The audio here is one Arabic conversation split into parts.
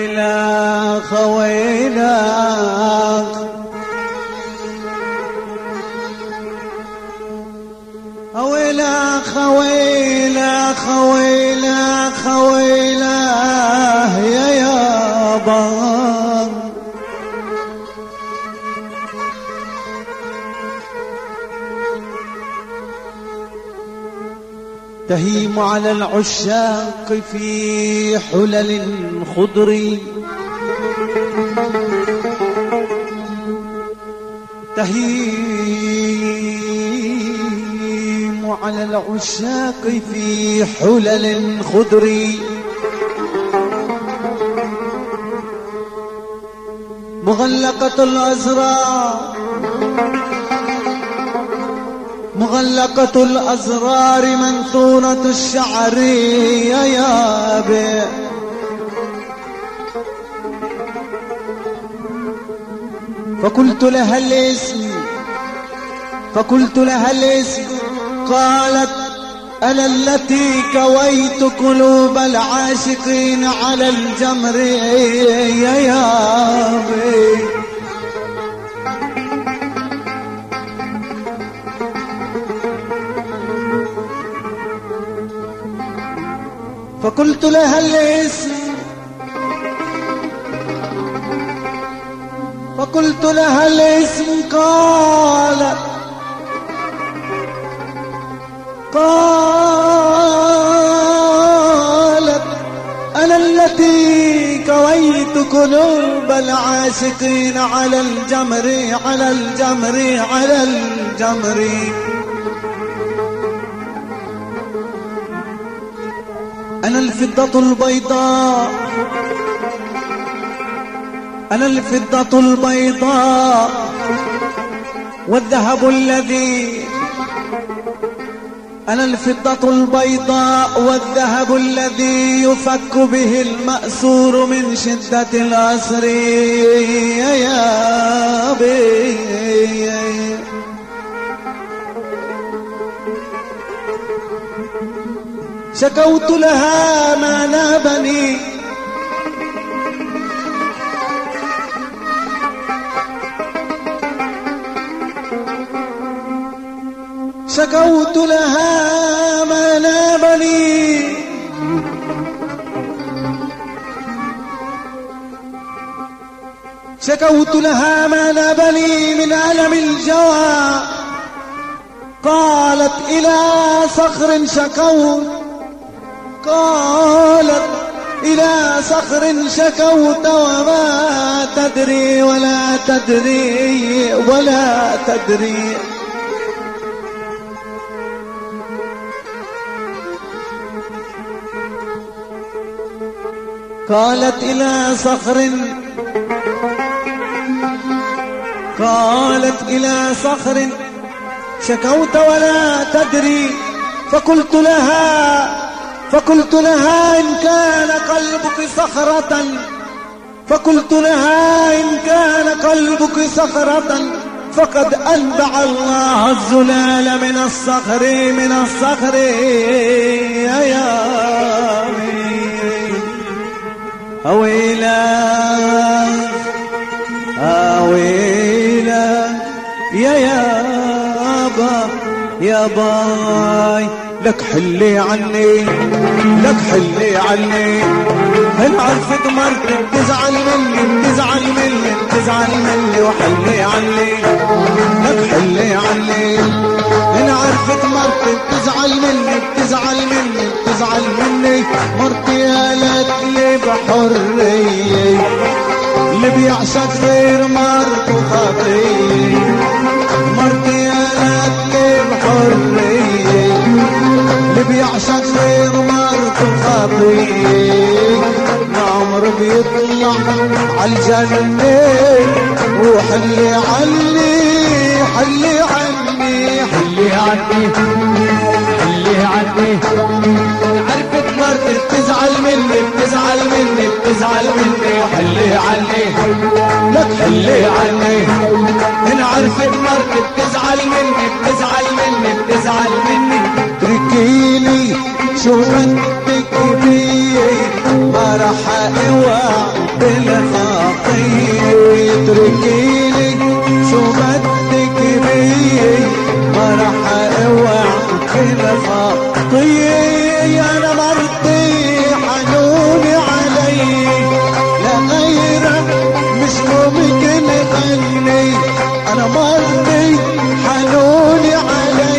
ويلاخ ويلاخ ويلاخ ويلاخ ويلاخ ويلاخ يا يابا تهيم على العشاق في حلل خضر تهيم على العشاق في حلل خضر مغلقة الأزرار مغلقة الأزرار منثورة الشعر يا يابي فقلت لها الاسم قالت أنا التي كويت قلوب العاشقين على الجمر يا يابي فقلت لها الاسم قالت أنا التي كويت قلوب العاشقين على الجمر على الجمر على الجمر أنا الفضة البيضاء أنا الفضة البيضاء والذهب الذي أنا الفضة البيضاء والذهب الذي يفك به المأسور من شدة الأسر يا يابي شكوت لها ما نابني شكوت لها ما نابني شكوت لها ما نابني من ألم الجوى قالت إلى صخر شكوت قالت إلى صخر شكوت وما تدري ولا تدري ولا تدري قالت إلى صخر قالت إلى صخر شكوت ولا تدري فقلت لها إن كان قلبك صخرة فقلت لها إن كان قلبك صخرة فقد أنبع الله الزلال من الصخر يا يامي أويلا أويلا يا باي لك حلي عني لك حلي عني هل عرفت مرتي بتزعل مني وحلي عني لك حلي عني هل عرفت مرتي بتزعل مني مرتي قالت لي بحرية اللي بيعشق غير مرته خطية مرتي قالت لي بحرية اللي بيعشق غير مرته خطية عمره بيطلع عالجنة وحلي عني حلي عني حلي عني حلي عني عرفت مرتي بتزعل مني وحلي عني لك حلي عني إن عرفت مرتي بتزعل مني تركيني شو بدك بيه ما رح اوعد بالخطية اتركيني شو بدك بي ما رح اوعى بالخطية انا مرضي حنوني علي لغيرك مش ممكن اغني انا مرضي حنوني علي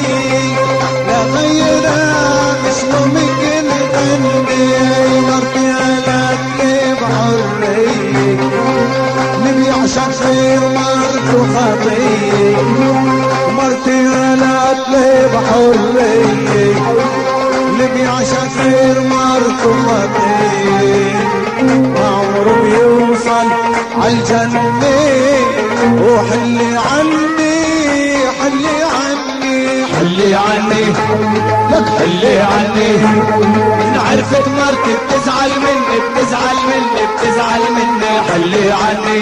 لغيرك مش ممكن اغني مرضي على كيف حرية نبي عشان خير مرض وخطية مرتي على طلب حرية نبي عشان خير مرض وخطية ما عمره بيوصل عالجنة وحلي عني حلي عني حلي عني لك حلي عني إن عرفت مرتي بتزعل مني بتزعل مني بتزعل مني حلي عني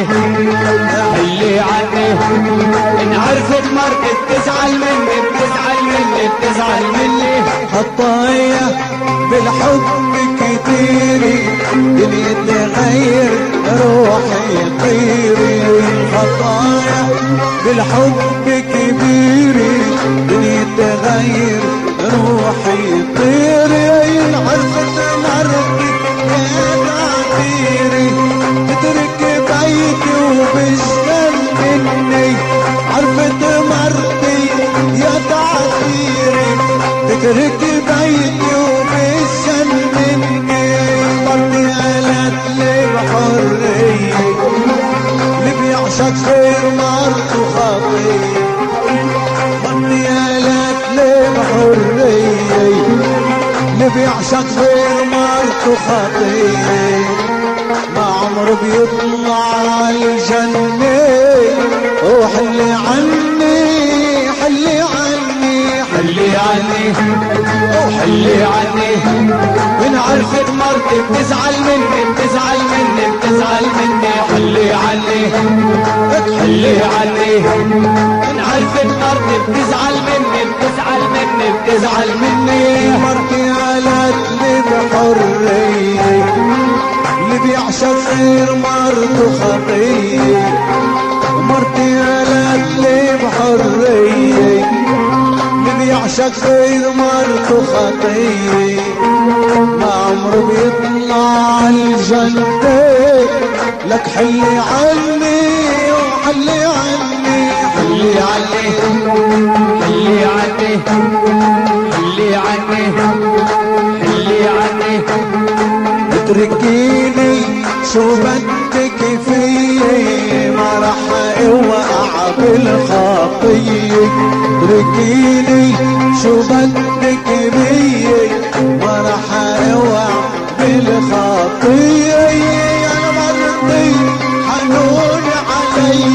حلي عني إن عرفت مرتي بتزعل مني بتزعل مني بتزعل مني خطايا بالحب كتيري دنيا تغير روحي طيري خطايا بالحب كبيري دنيا تغير روحي طيري عرفت مرضي يا تعبيري تترك بيتي وبشتل مني عرفت مرضي يا تعبيري تترك بيتي وبشتل مني مرضي قالت لي بحرية اللي بيعشق خير مرض وخطية مرضي قالت لي بحرية اللي بيعشق خير مرض وخطية ما عمره بيطلع عالجنة وحلي عني حلي عني حلي عني وحلي عني من عرفت مرتي بتزعل مني بتزعل مني بتزعل مني حلي عني حلي عني من عرفت مرتي بتزعل مني بتزعل مني بتزعل مني مرتي قالت لي بحرية اللي بيعشق خير مرض وخطية مرتي قالت لي بحرية اللي بيعشق خير مرض وخطية ما عمره بيطلع الجنة لك حلي عني وحلي عني حلي عني حلي عني حلي عني حلي عني اتركيني شو بدك فيي ما رح اوقع بالخطية اتركيني شو بدك بيي ما رح اوقع بالخطية انا مرضي حنون علي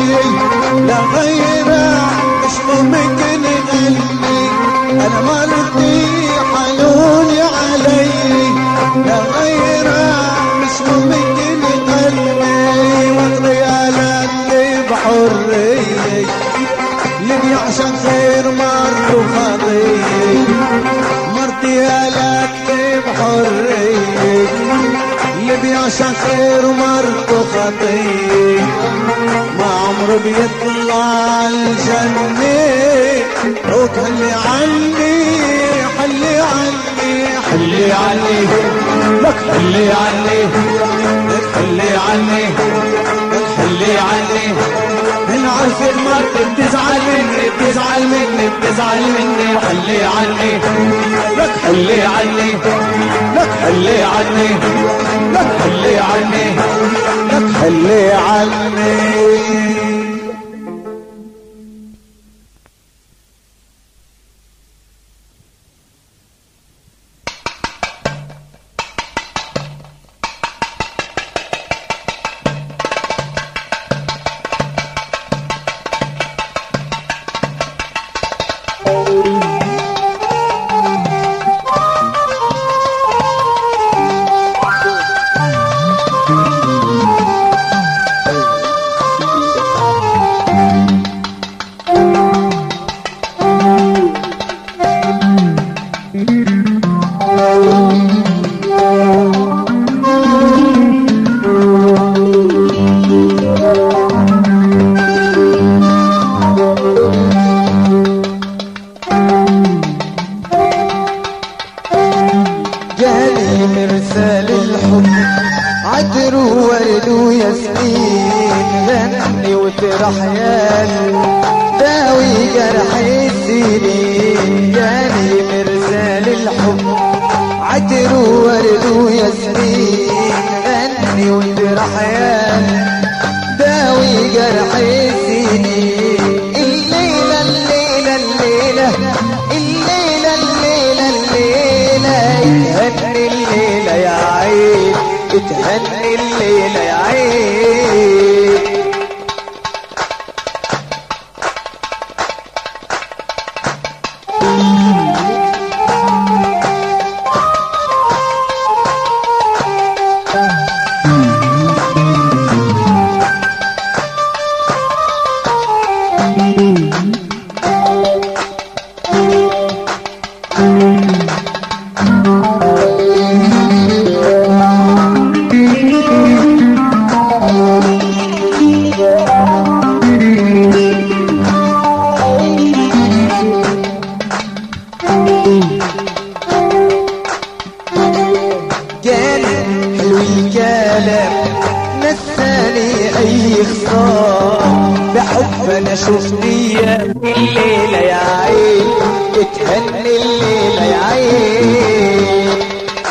لغيرك مش ممكن اغني انا مرضي حنون علي لغيرك مش ممكن اغني وقضي قالت لي بحرية اللي بيعشق خير مرض وخطية مرتي قالت لي بحرية اللي بيعشق خير مرض وخطية ما عمره بيطلع الجنة روك حلي عني حلي عني حلي عني لك حلي عني لك حلي عني لك حلي عني من عرفت مرتي بتزعل مني بتزعل مني بتزعل مني حلي عني لك حلي عني لك حلي عني لك حلي عني لك حلي عني ياسمين غني وترح يالي داوي جرح السنين جاني مرسال الحب عطر وورد وياسمين غني وترح يالي داوي جرح السنين الليلة الليلة الليلة الليلة الليلة الليلة اتهني الليلة يا عين اتهني الليلة يا عين انا شفتني الليلة يا عين اتهني الليلة يا عين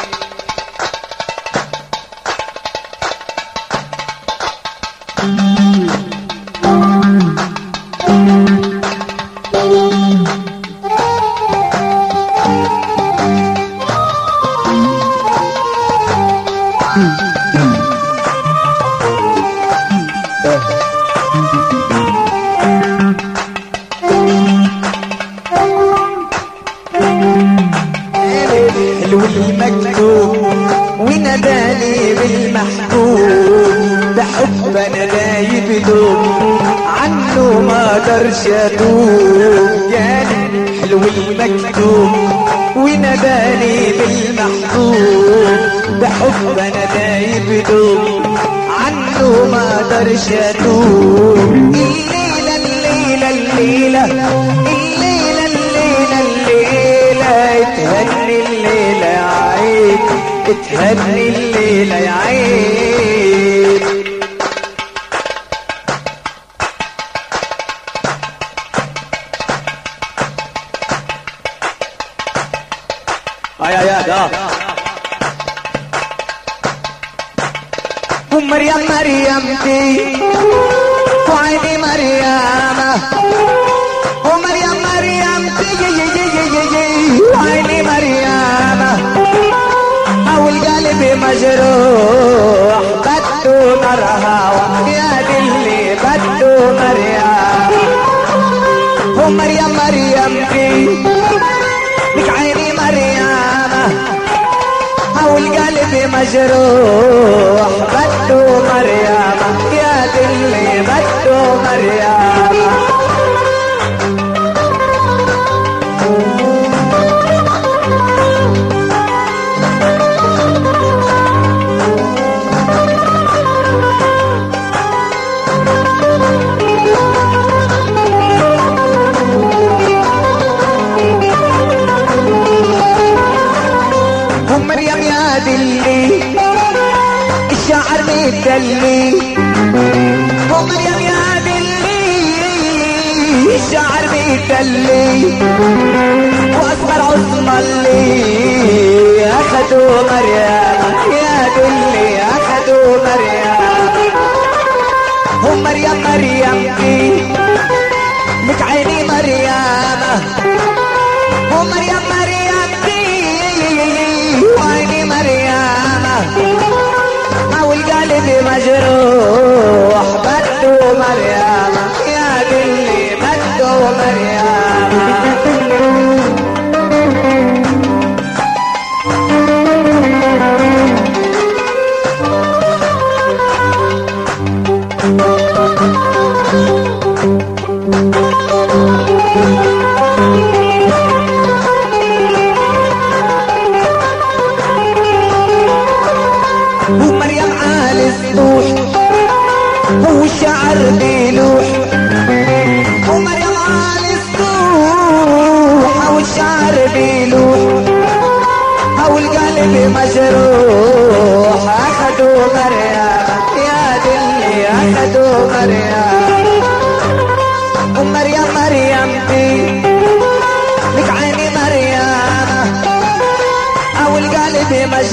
المكتوب ونداني بالمحبوب بحب انا دايب دوب عنه ما اقدرش اتوب جاني حلو المكتوب ونداني بالمحبوب بحب انا دايب دوب عنه ما اقدرش اتوب الليلة الليلة الليلة الليلة الليلة الليلة اتهني الليلة يا عين اتهني الليلة يا عين يا مريم مريمتي وعيني مريمة ومريم مريمتي وعيني مريمة او القلب مجروح بدو نرها يا دلي بدو مريم ومريم مريمتي لك عيني مريمة او القلب مجروح بدو مريم يا دلي بدو مريم ومريم يا دلي الشعر متدلي ومريم يا دلي الشعر متدلي واصغر عصمة اللي اخدوا مريم يا دلي اخدوا مريم ومريم مريمتي لك عيني مريم ومريم مريمتي وعيني مريم او القلب مجروح بدو مريم يا دلي بدو مريم ومريم عالي السطوح والشعر بيلوح ومريم عالي السطوح والشعر بيلوح او القلب مجروح اخدوا مريم يا دل بدو مريم ومريم مريم دي لك عيني مريم او القلب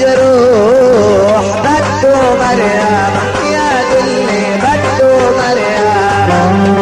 مجروح بدو مريم يا دلي بدو مريم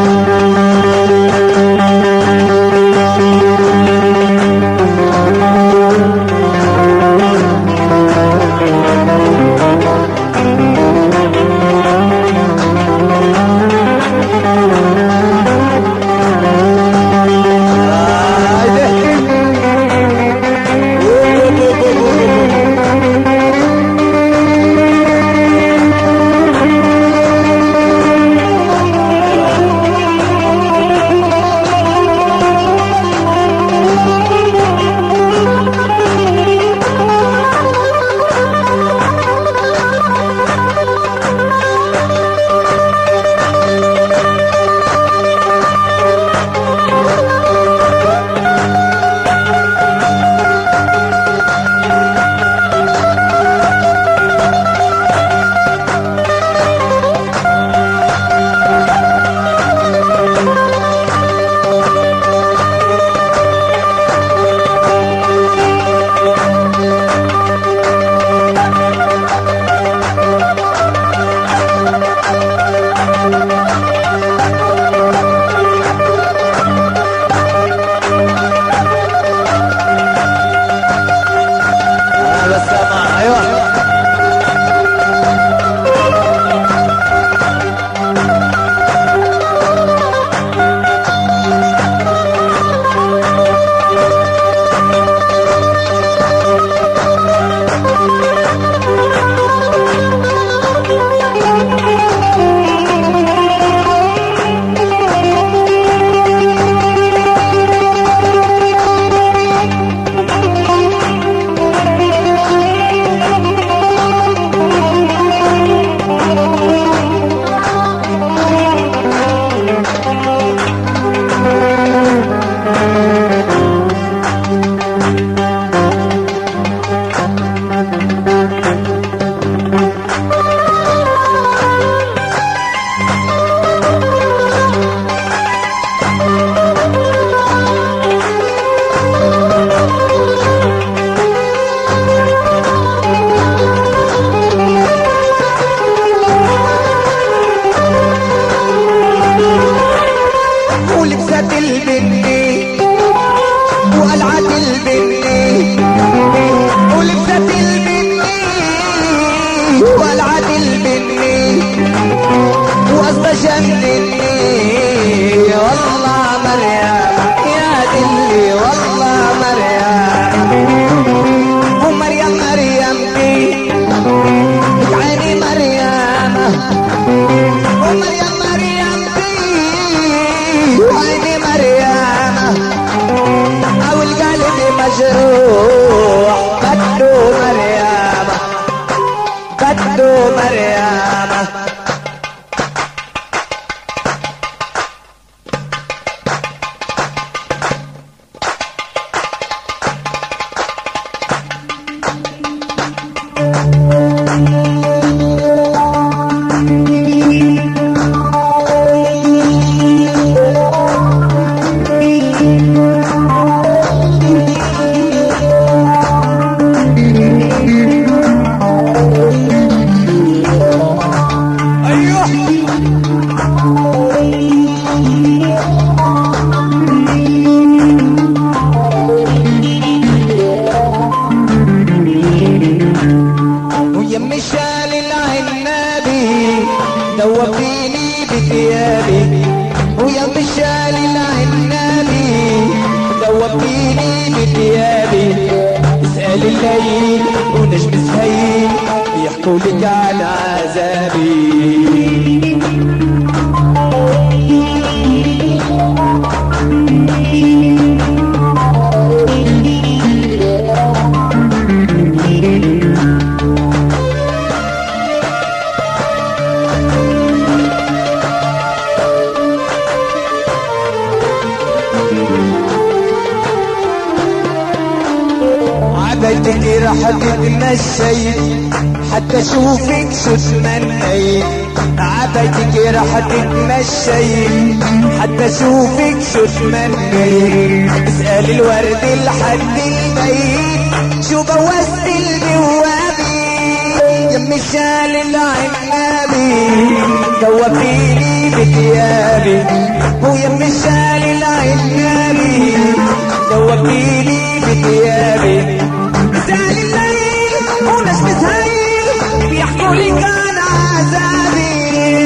عبدك راح تتمشي حتى اشوفك شو تمنيت عبيتك راح تتمشي حتى اشوفك شو تمنيت اسأل الورد لحد الميت شو بوست البوابي يمي شال العنابي دوبيني بثيابي ويمي شال العنابي دوبيني بثيابي مسال الليل وناس بتهيل بيحكوا لي كان عذابي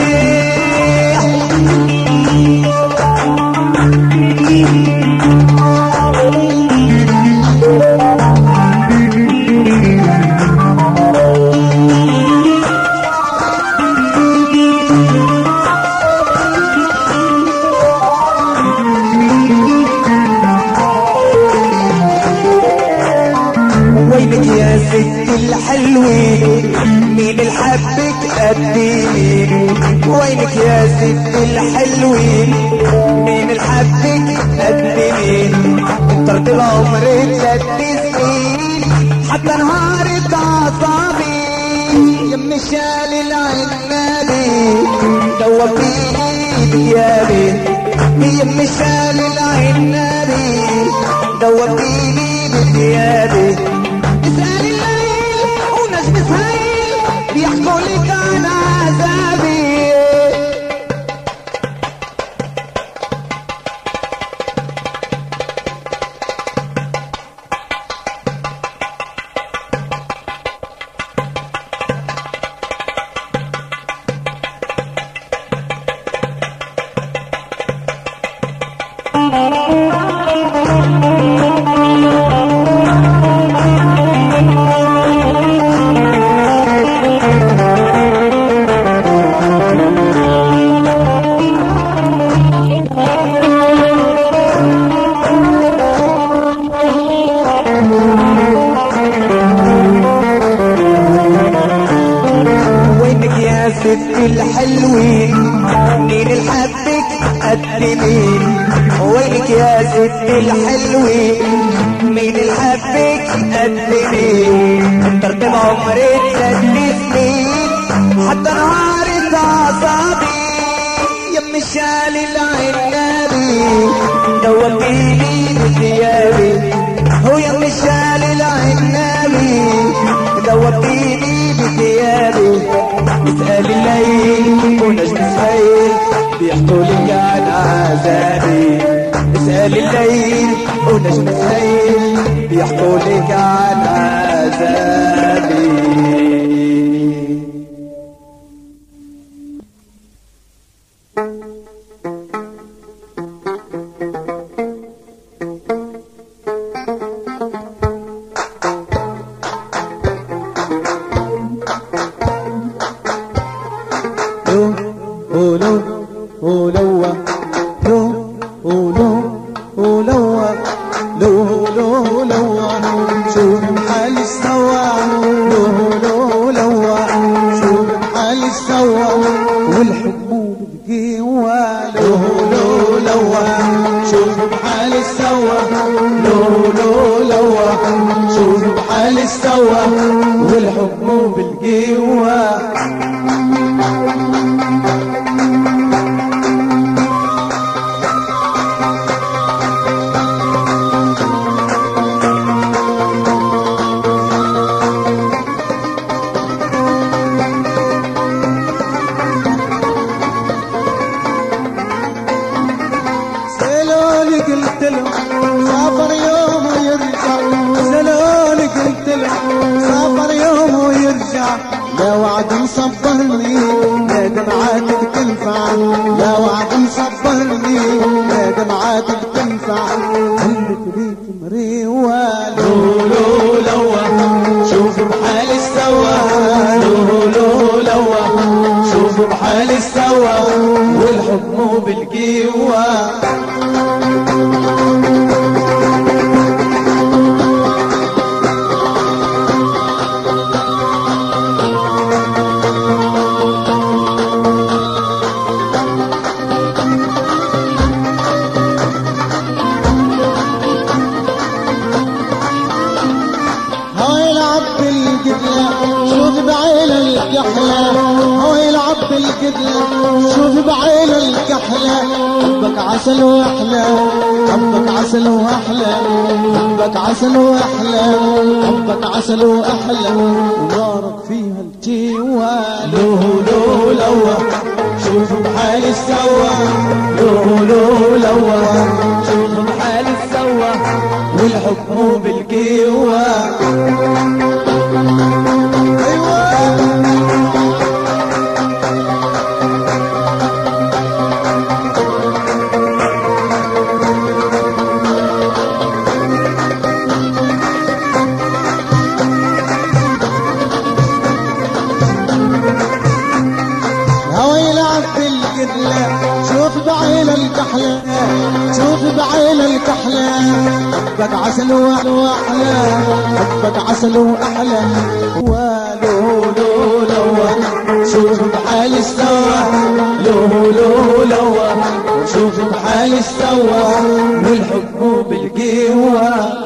الحلوين مين الحبك قديمين وينك يا ست الحلوين مين الحبك قديمين انطرت العمر 3 سنين حتى نهارت اعصابي يمي شال العنابي دوبيني بثيابي يمي شال العنابي دوبيني بثيابي اسأل الليل وناس بتهيل بيحكوا لك عن عذابي الحلوين مين الحبك قدمين وينك يا ست الحلوين مين الحبك قدمين انطرت العمر 3 سنين حتى نهارت اعصابي يمي شال العنابي دوبيني بثيابي هو يمي شال العنابي دوبيني بثيابي اسأل الليل ونجم سهيل بيحكوا لك عن عذابي اسأل الليل ونجم سهيل بيحكوا لك عن عذابي لا وعد مصبرني لا دمعاتك تنفع لا وعد مصبرني لا دمعاتك تنفع قلبك بيك مريوة لولو لوا شوف بحال استوى لولو لوا شوف بحال استوى والحب مو بالقوة شوف بعين شوف بعين الكحلة حبك عسل واحلى حبك عسل واحلى حبك عسل واحلى حبك عسل واحلى ونارك فيها الجوال لو لو لو شوف بحالي سوا لو لو لو شوف بحالي سوا والحب بالقوة شوف بعين الكحلة شوف بعين الكحلة حبك عسل واحلى حبك عسل واحلى ولو لو لو شوف بحالي استوى لو لو لو شوف بحالي استوى والحب بالقوة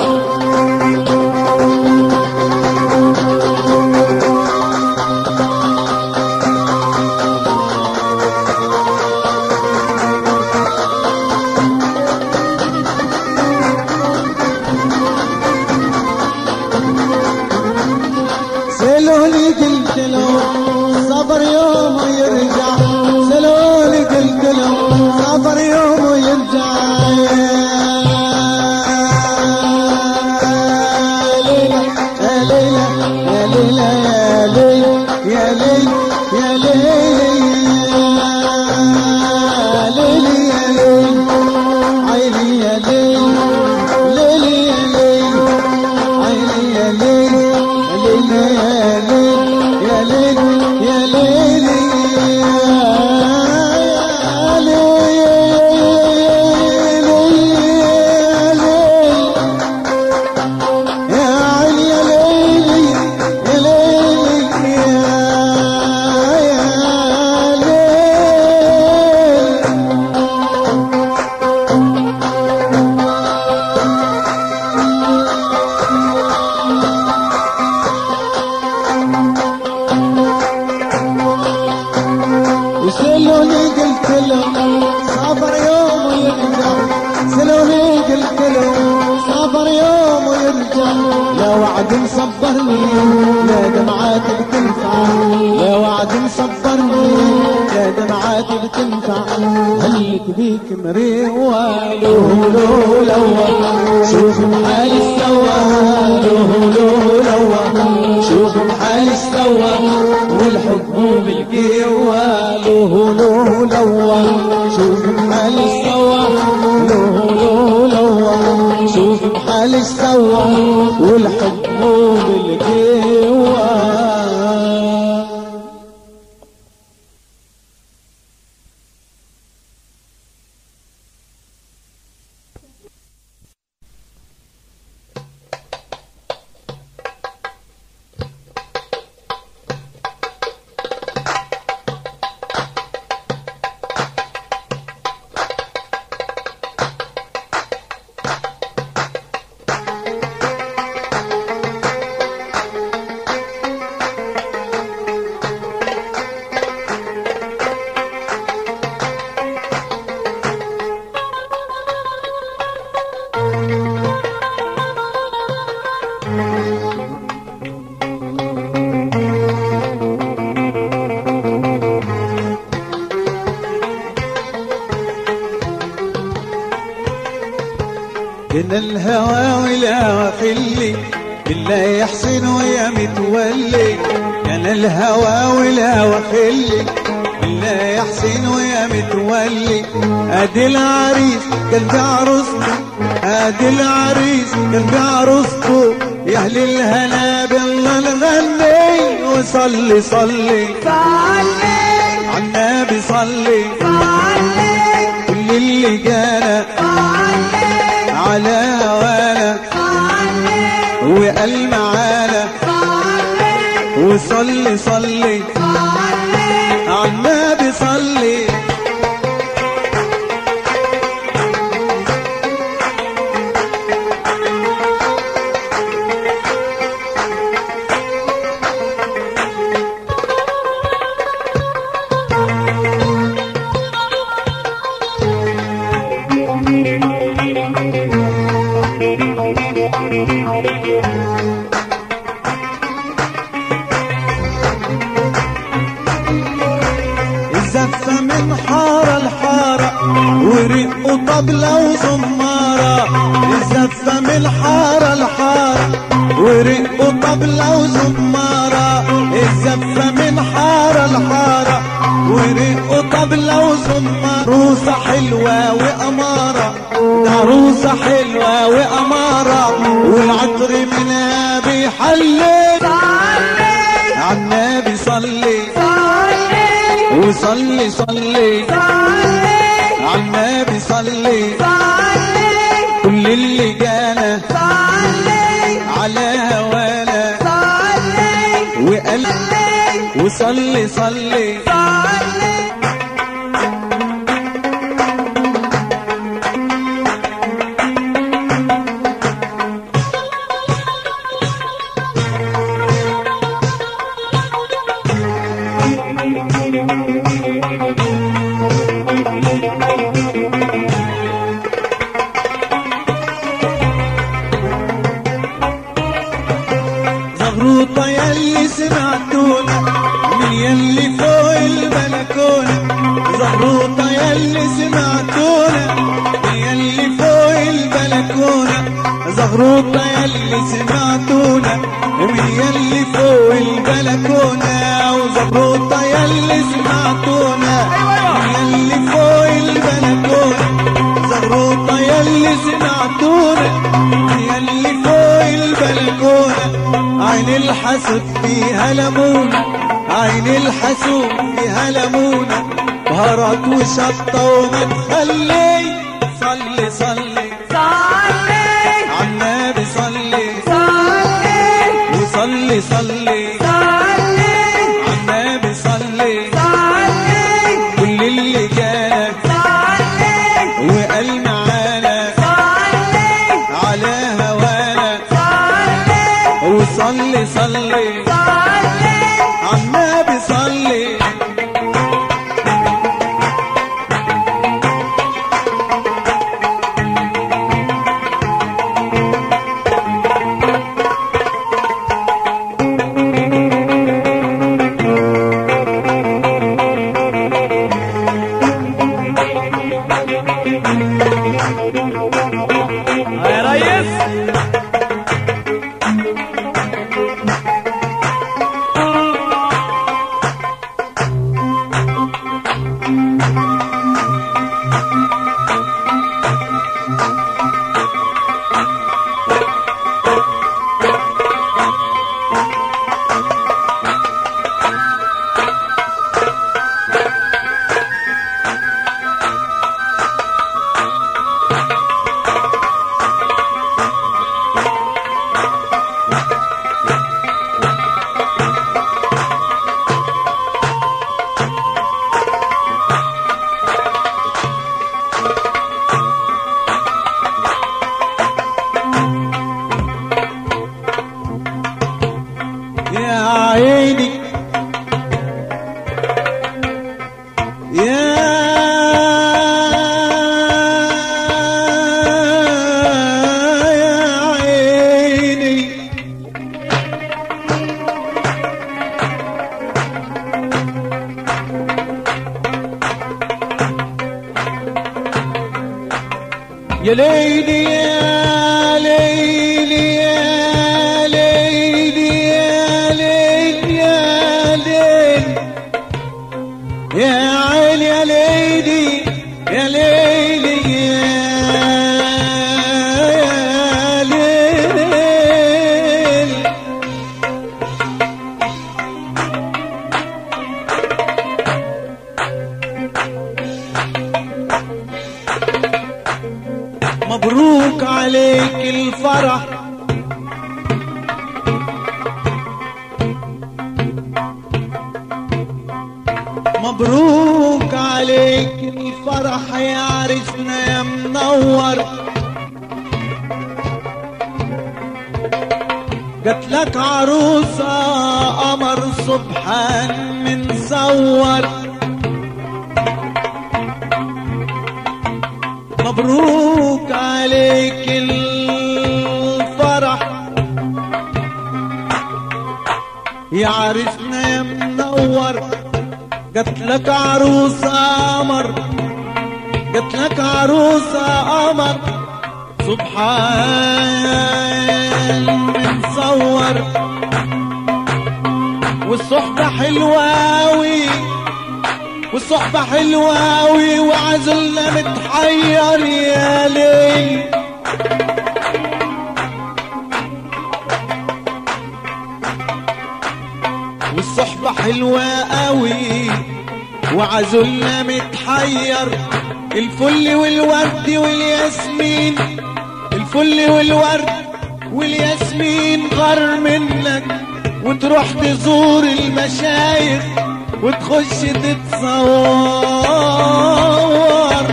سلوني قلت له صبر يوم ويرجع سلوني قلت له صبر يوم ويرجع يا ليلى يا ليلى يا ليلى يا ليلى يا ليلى يا ليلى عيني يا ليلى ليلى يا ليلى عيني يا ليلى يا ليل يا ليل سلوني قلت له صبر يوم ويرجع سلوني قلت له صبر يوم ويرجع لا وعد مصبرني لا دمعات بتنفع لا وعد مصبرني لا دمعات بتنفع هلك بيك مريوة لو لو لو شوف بحالي استوى لو لو لو شوف بحالي استوى والحب بالقوة لو لو لو شوف بحالي استوى لو لو لو شوف بحالي استوى والحب بالقوة من الهوى ولا خلي بالله يحسن ويا متولي كان الهوى ولا وخلي بالله يحسن ويا متولي ادي العريس قلبي عروسته ادي العريس قلبي عروسته يا اهل الهنا بالله نغني وصلي صلي صلي عالنبي صلي صلي كل اللي جانا على وانا وقال معانا وصلي صلي عالنبي صلي الزفة من حارة لحارة ورق طبلة وزمارة. الزفة من حارة لحارة ورق طبلة وزمارة. الزفة من حارة لحارة ورق طبلة وزمارة. عروسة حلوة وأمارة، عروسة حلوة وأمارة، والعطر منها بيحلل. عالنبي صلي وصلي صلي عالنبي صلي. كل اللي جانا على هوانا وقال وصلي صلي. زغروطة يلي سمعتونا من يلي فوق البلكونة. زغروطة يلي سمعتونا من يلي فوق البلكونة. زغروطة يلي سمعتونا من يلي فوق البلكونة. وزغروطة يلي سمعتونا من يلي فوق البلكونة. زغروطة يلي سمعتونا من يلي فوق البلكونة. عين الحسود فيها ليمونة، عين الحسود فيها ليمونة، بهارات وشطة وما تخلي. صلي صلي عالنبي صلي وصلي صلي عالنبي صلي. كل اللي جانا وقال معانا على هوانا وصلي صلي عالنبي صلي. يا ريس يا عيني يا عيني يا ليلي يا ليلي يا ليلي يا ليلي يا ليلي يا عيني يا ليلي يا ليلي يا ليلي. مبروك عليك الفرح مبروك عليك الفرح يا عرسنا يا منور. جاتلك عروسة قمر سبحان من صور. مبروك عليك الفرح يا عرسنا يا منور. قلت لك عروسة قمر، قلت لك عروسة قمر، سبحان من صور. والصحبة حلوة أوي، والصحبة حلوة أوي، وعزلنا متحير يا ليل. والصحبة حلوة أوي وعزلنا متحير. الفل والورد والياسمين، الفل والورد والياسمين غار منك، وتروح تزور المشايخ وتخش تتصور.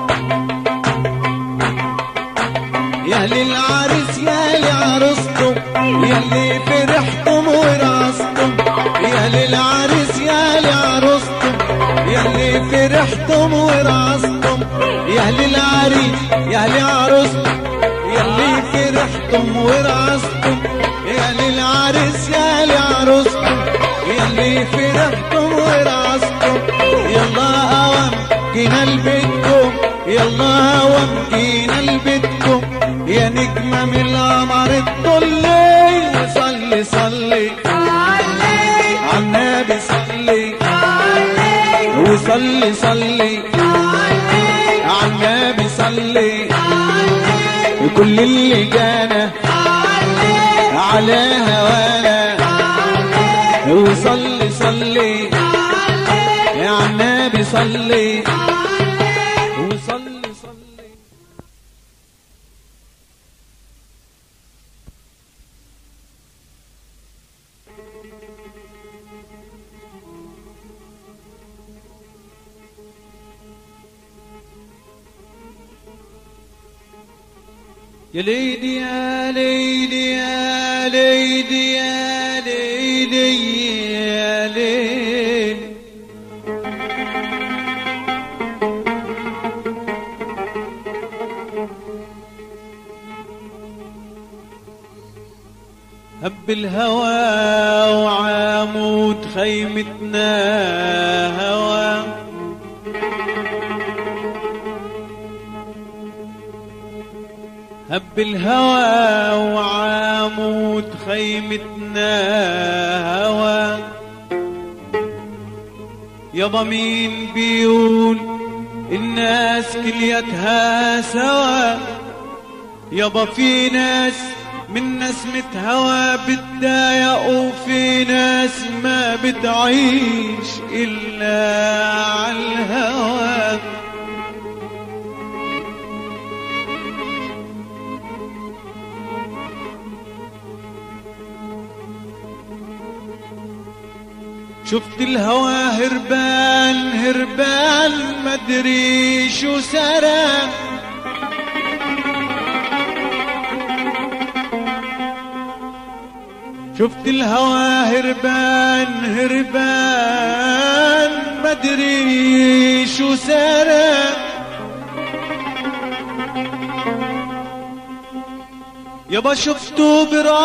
يا للعرس يا لعروسته، يا اللي فرحتم ورعستم. يا للعرس يا لعروسته، يا اللي فرحتم ورعستم. يا للعريس يا لعروسته، يا اللي فرحتم ورعستم. يا للعرس يا لعروسته، يا اللي فرحتم ورعستم. يلا اوام جينا لبيتكم، يلا اوام جينا لبيتكم. يا نجمة من القمر تطلي، وصلي صلي عالنبي صلي، وصلي صلي عالنبي صلي. وكل اللي جانا على هوانا، وصلي صلي يا عالنبي صلي، وصلي صلي. يا ليدي يا ليدي يا ليدي يا ليدي يا ليل. هب الهوى وعامود خيمتنا هوى، هب الهوى وعامود خيمتنا هوى. يابا مين بيقول الناس كليتها سوا؟ يابا في ناس من نسمة هوى بتضايق، وفي ناس ما بتعيش إلا عالهوى. شفت الهوى هربان هربان مدري شو سرى، شفت الهوى هربان هربان مدري شو سرى. يابا شفته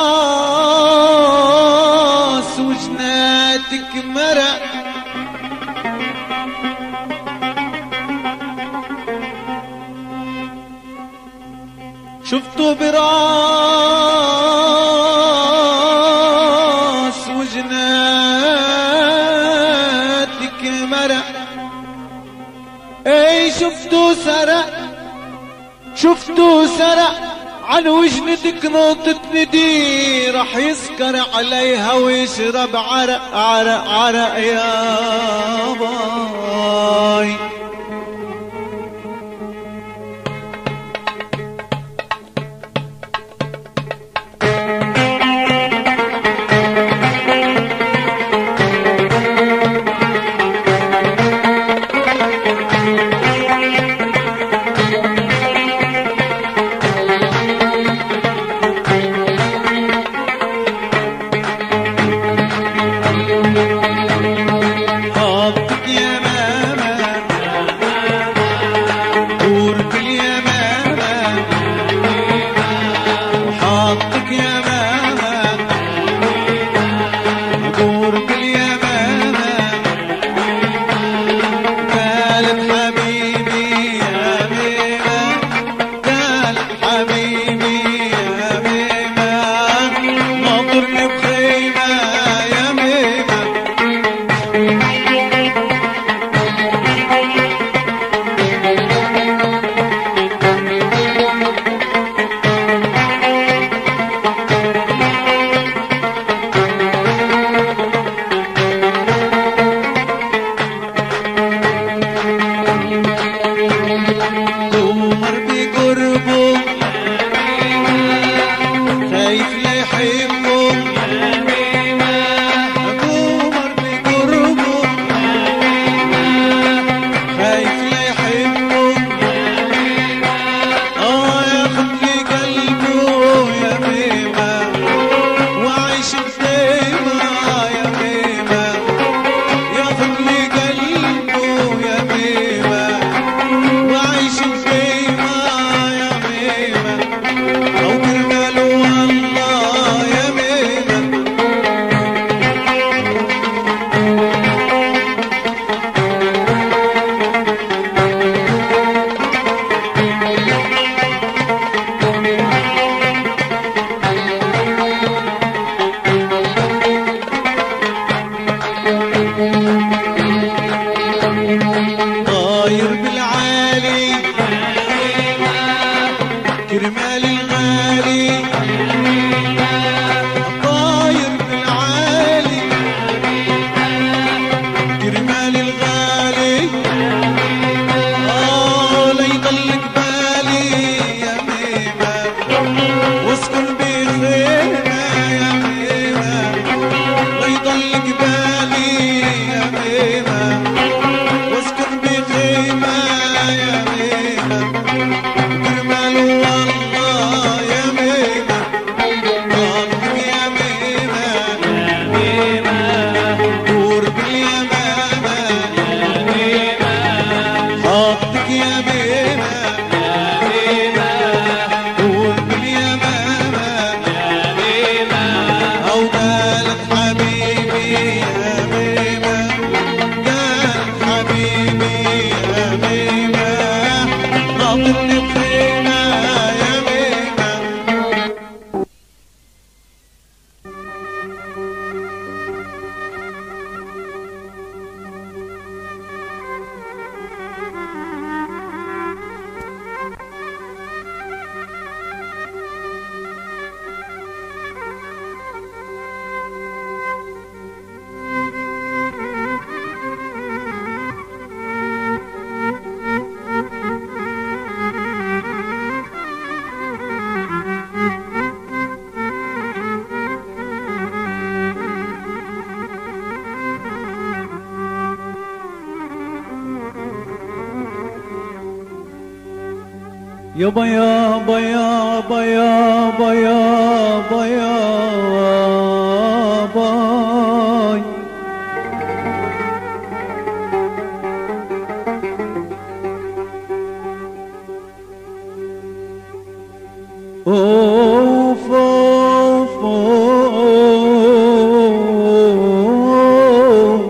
براس وجناتك مرق، شفته براس وجناتك مرق. اي شفته سرق، شفته سرق عن وجنتك نقطة ندي، رح يسكر عليها ويشرب عرق عرق عرق يا باي. حاطك يا قمر بقربه خايف لا يحبه قمر بقربه خايف لا يحبه ياخد لي قلبه يا ميمة وعيش بديمة يا ميمة ياخد لي قلبه يا ميمة وعيش بديمة يا ميمة أو كرماله والله يا ميمة طاير بالعالي كرمال الغالي طاير بالعالي كرمال الغالي لا يضلك بالي يا ميمة واسكن بخيمة يا ميمة لا يضلك بالي يا ميمة واسكن بخيمة يا ميمة كرمال والله يا ميمة طاقتك يا ميمة دور باليمامة حطك يا ميمة دور باليمامة أو قالت حبيبي يا ميمة قالت حبيبي يا ميمة غاطتني بخيمة يا ميمة يابا يابا يابا يابا يابا يابا اوف اوف اوف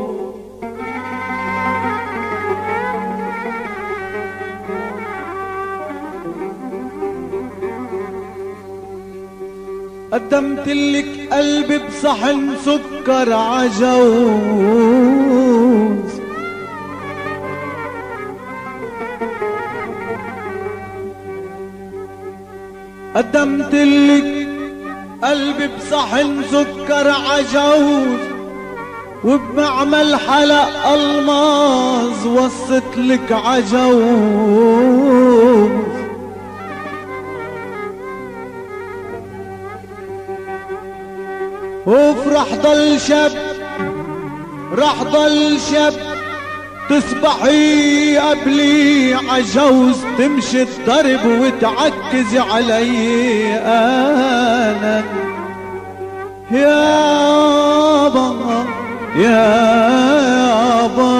قدمت لك قلبي بصحن سكر عجوز قدمت لك قلبي بصحن سكر عجوز وبمعمل حلق الماظ وصت لك عجوز وفرح ضل شاب رح ضل شاب تصبحي قبلي عجوز تمشي الضرب وتعكز علي انا يابا يابا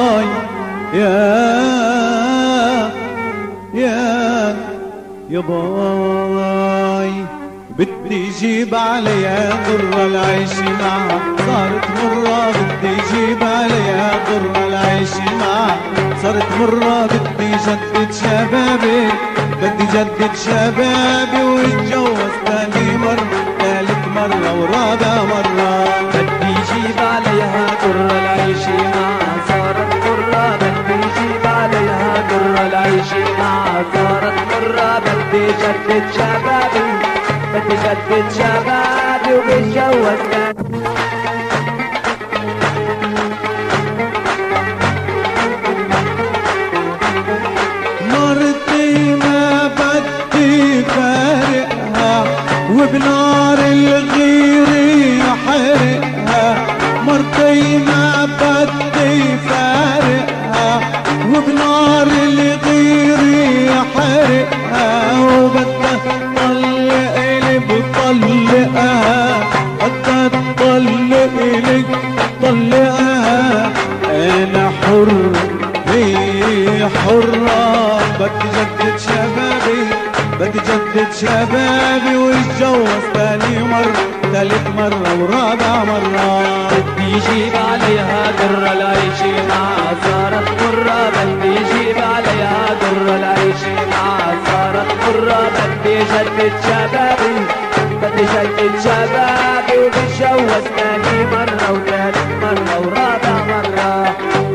يا باي بدي جيب عليها ضرة العيش معها صارت مرة بدي جيب عليها ضرة العيش معها صارت مرة بدي جدد شبابي بدي جدد شبابي واتجوز تاني مرة ثالث مرة ورابع مرة بدي جيب عليها ضرة العيش معها صارت مرة بدي جيب عليها ضرة العيش معها صارت مرة بدي جدد شبابي بدي جدد شبابي وبتجوز تاني نار قلبي حرة بدي جدد شبابي بدي جدد شبابي واتجوز تاني مرة ثالث مرة ورابع مرة بدي يجيب عليها درة العيش معها صارت مرة بدي يجيب عليها درة العيش معها صارت مرة بدي جدد شبابي بدي جدد شبابي وبتجوز تاني مرة وثالث مرة ورابع مرة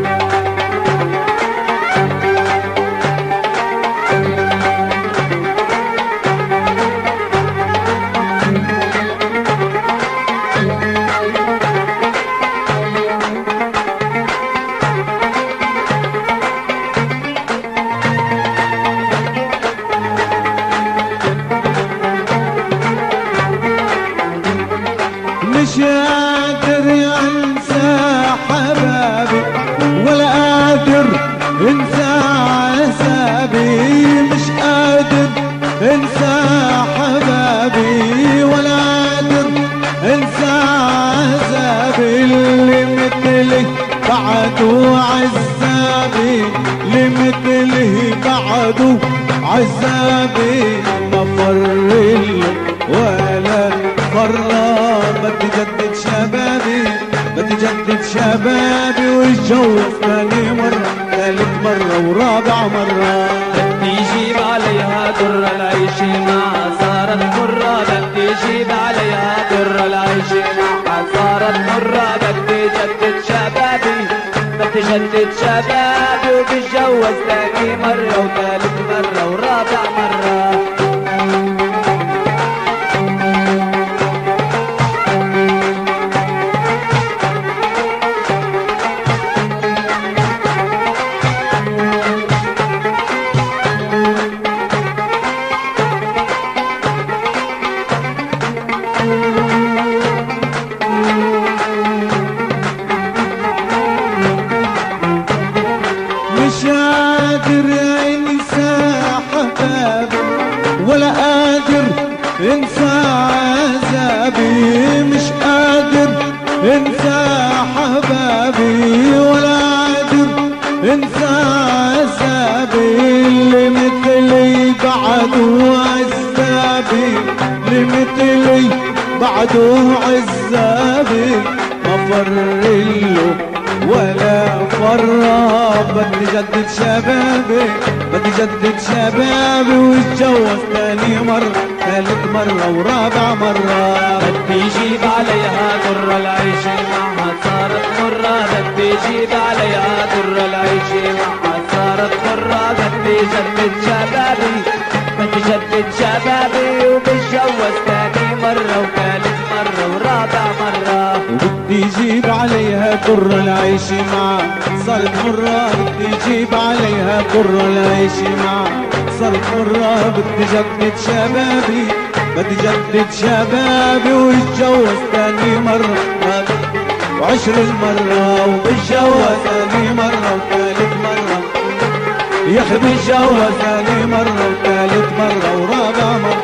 مش قادر انسى حبابي ولا قادر انسى عذابي مش قادر انسى حبابي ولا قادر انسى عذابي اللي مثلي بعده عذابي اللي مثلي بعده عذابي ما فرله ولا فرّ بدي جدد شبابي بدي جدد شبابي واتجوز ثاني مرة ثالث مرة ورابع مرة بدي يجيب عليها درة العيش معها صارت مرة بدي يجيب عليها درة العيش معها صارت مرة بدي جدد شبابي بدي جدد شبابي وبتجوز ثاني مرة وثالث مرة ورابع مرة مش قادر انسى حبابي ولا قادر انسى عذابي مش قادر انسى حبابي ولا قادر انسى عذابي اللي مثلي بعده عذابي اللي مثلي بعده عذابي ما فرله ولا فرّة بدي جدد شبابي بدي جدد شبابي واتجوز ثاني مرة ثالث مرة ورابع مرة بدي يجيب عليها درة العيش معها صارت مرة بدي يجيب عليها درة العيش معها صارت مرة بدي جدد شبابي بدي جدد شبابي وبتجوز ثاني مرة وثالث مرة ورابع مرة بدي يجيب عليها در العيش معها صارت مرة بدي يجيب عليها در العيش معها صارت مرة بدي جدد شبابي بدي جدد شبابي واتجوز ثاني مرة وعشر المرة وبتجوز ثاني مرة وثالث مرة يا اخي بتجوز ثاني مرة وثالث مرة ورابع مرة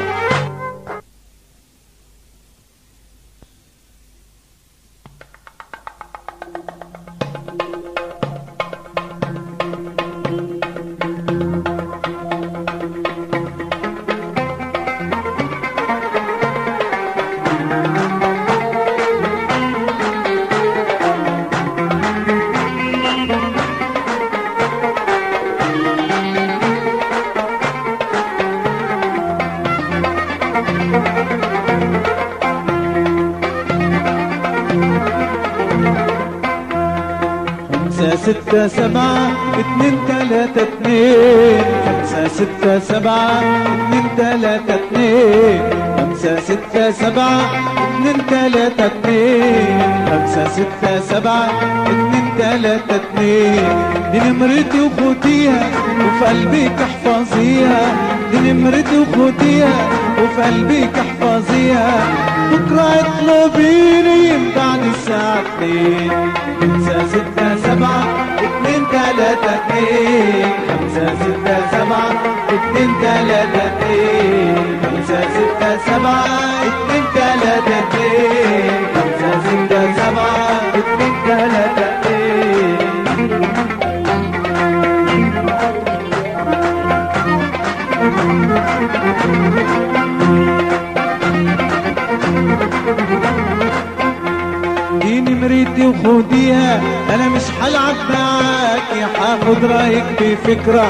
ستة سبعة اتنين تلاتة اتنين خمسة ستة سبعة اتنين تلاتة اتنين خمسة ستة سبعة اتنين تلاتة اتنين خمسة ستة سبعة اتنين تلاتة اتنين دي نمرتي وخديها وفي قلبك احفظيها دي نمرتي وخديها وفي قلبك احفظيها بكرة اطلبيني بعد الساعة 2 5 6 7 2 3 2 5 6 7 2 3 2 5 6 7 2 3 2 5 6 7 2 3 2 وخديها، انا مش هلعب معاكي هاخد رايك بفكره.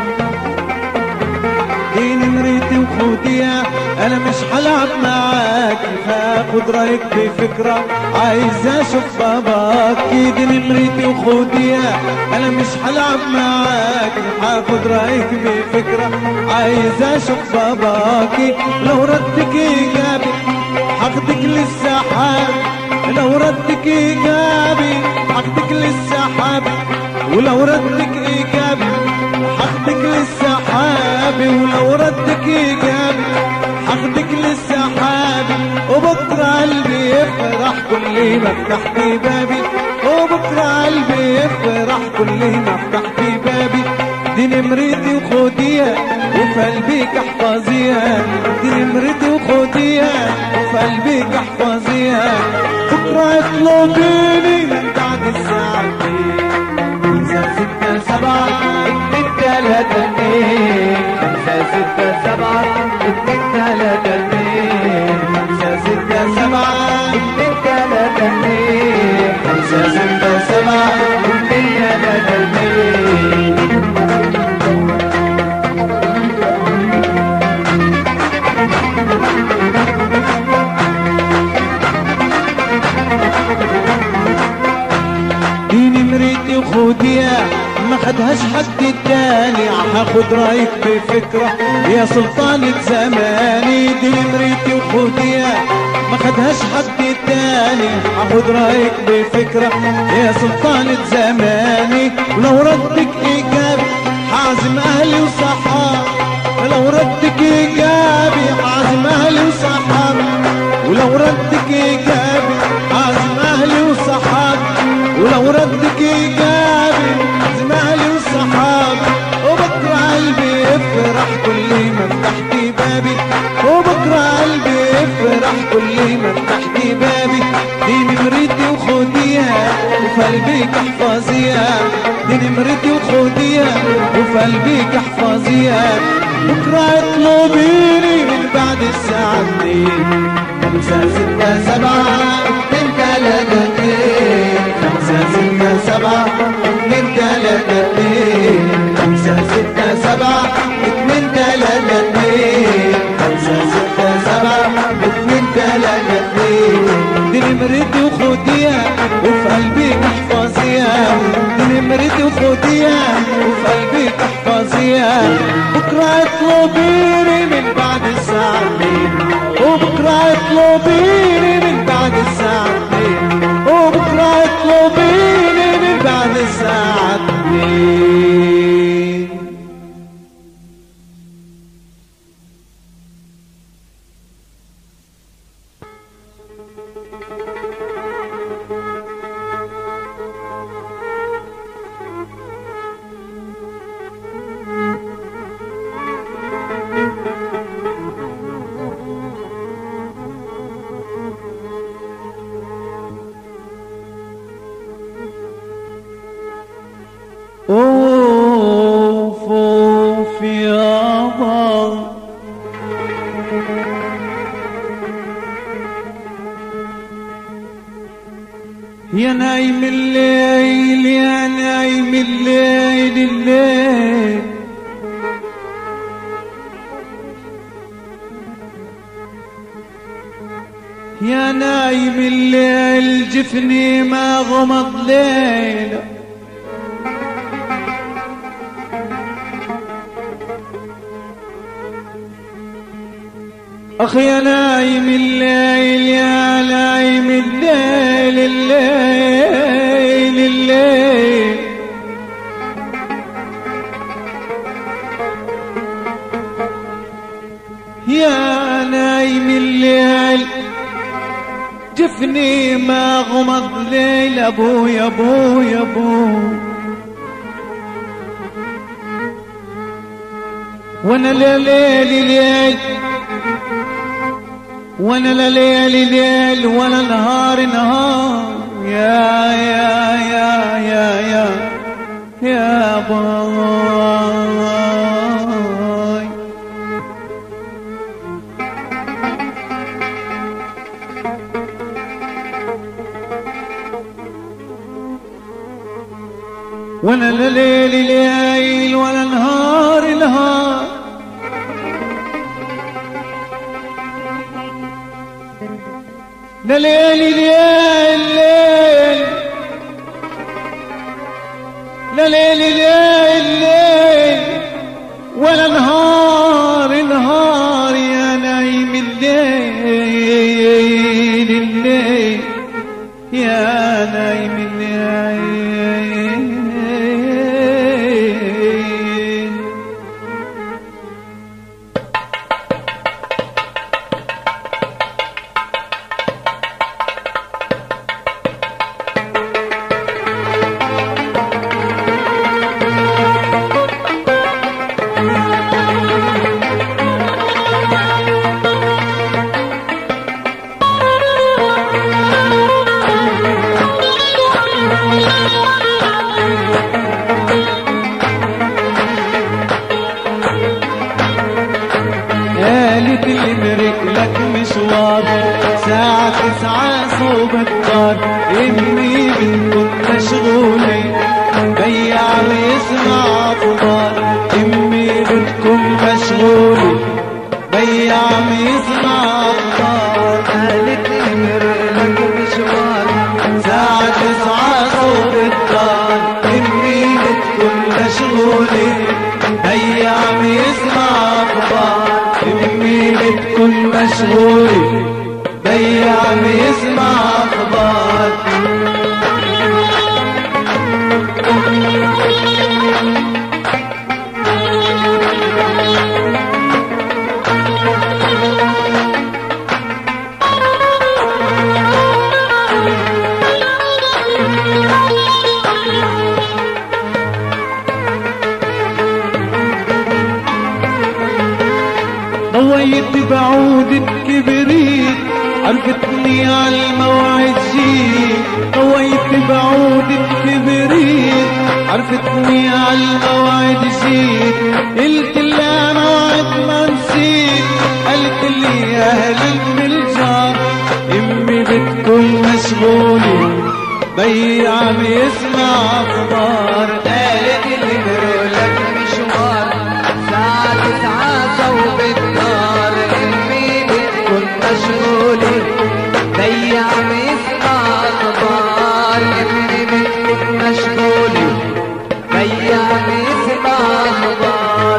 دي نمرتي وخديها، انا مش هلعب معاكي هاخد رايك بفكره. عايز اشوف باباكي، دي نمرتي وخديها، انا مش هلعب معاكي هاخد رايك بفكره. عايز اشوف باباكي، لو ردك ايجابي هاخدك للسحاب. لو ردك ايجابي هاخدك للسحاب، ولو ردك ايجابي هاخدك للسحاب، ولو ردك ايجابي هاخدك للسحاب. وبكره قلبي يفرح كل ما فتحت بابي، وبكره قلبي يفرح كل ما فتحت بابي. دي نمرتي وخديها وفي قلبك احفظيها، دي نمرتي وخديها وفي قلبك احفظيها. بكره اطلبيني من بعد الساعة 5 6 7 2 3 2 5 6 7 2 3 2 5 6 7 2 3 2 5 6 7 2 3 2. دي نمرتي وخديها ما خدهاش حد تاني، هاخد رايك بفكرة يا سلطانة زماني. دي نمرتي وخديها ما خدهاش حد تاني، هاخد رايك بفكرة يا سلطانة زماني. ولو ردك ايجابي هعزم اهلي وصحابي، ولو ردك ايجابي هعزم اهلي وصحابي، ولو ردك ايجابي هعزم اهلي وصحابي، ولو ردك ايجابي هعزم اهلي وصحابي. وبكره قلبي يفرح كل ما فتحت بابي، وبكره قلبي يفرح كل ما فتحت بابي. دي نمرتي وخديها وفي قلبك احفظيها، دي نمرتي وخديها وفي قلبك احفظيها. بكره اطلبيني من بعد الساعة 2 5 6 7 2 3 2 5 6 7 2 3 2 5 6 7 2 3 2 5 6 7 2 3 2. دي نمرتي وخديها وفي قلبك احفظيها، دي نمرتي وخديها وفي قلبك احفظيها. بكره اطلبيني من بعد الساعة 2، وبكره اطلبيني من بعد الساعة 2، وبكره اطلبيني من بعد الساعة 2. اوف اوف يابا يا نايم الليل، يا نايم الليل الليل، يا نايم الليل جفني ما غمض ليله. أخ يا نايم الليل، يا نايم الليل الليل الليل، يا نايم الليل جفني ما غمض ليل. أبوي أبوي أبوي وانا ليل ليل، وانا لا ليل ليل ولا نهار نهار. يا يا يا يا يا يا باي وانا لا ليل ليل ولا نهار نهار. لا ليل ليل ليل لا ليل ليل ليل ولا نهار نهار. يا نايم الليل الليل يا نايم الليل. قالت المرك لك مشوار ساعة 9 صوب الدار. إني بنكون مشغولة بيع ويسمع أخبار. إمي بتكون مشغولة بيع ويسمع أخبار. قالت المرك لك مشوار ساعة 9 صوب الدار. إمي بتكون مشغولة بيع ويسمع أخبار. إمي بتكون مشغولة بيع ويسمع أخبار. ضويت بعود الكبريت عرفتني عالموعد جيت. ضويت بعود الكبريت عرفتني عالموعد جيت. قلت لي انا وعد ما نسيت. قالت لي يا اهلا بالجار. امي بتكون مشغولة بيع بيسمع اخبار. قالت المرك لك مشوار ساعة 9 صوب الدار. إمي بتكون مشغولة بيع ويسمع أخبار. إمي بتكون مشغولة بيع ويسمع أخبار.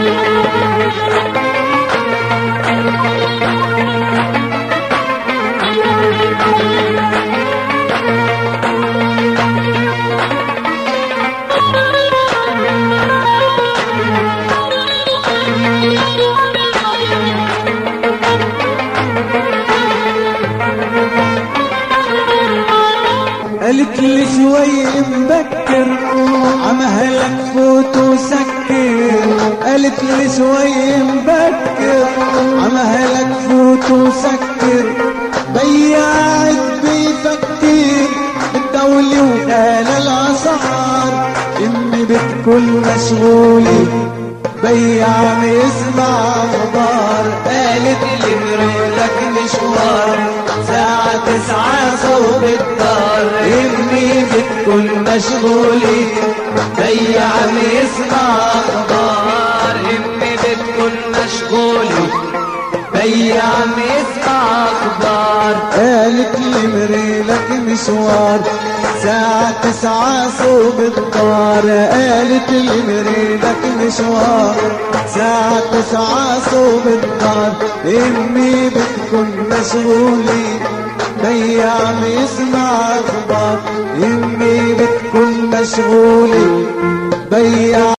قالت لي شوي مبكر عمهلك فوت وسكر. قالت لي شوي مبكر عمهلك فوت وسكر. بياعت بيفكر بالدولة وقال الأسعار. إمي بتكون مشغولة بيع ويسمع أخبار. قالت لي مريلك مشوار ساعة 9 صوب الدار. إمي بتكون مشغولة بيع ويسمع أخبار. إمي بتكون مشغولة بيع ويسمع أخبار. قالت لي مريلك مشوار ساعة 9 صوب الدار. قالت لي مريلك مشوار ساعة 9 صوب الدار. إمي بتكون مشغولة بيع ويسمع أخبار. إمي بتكون مشغولة بيع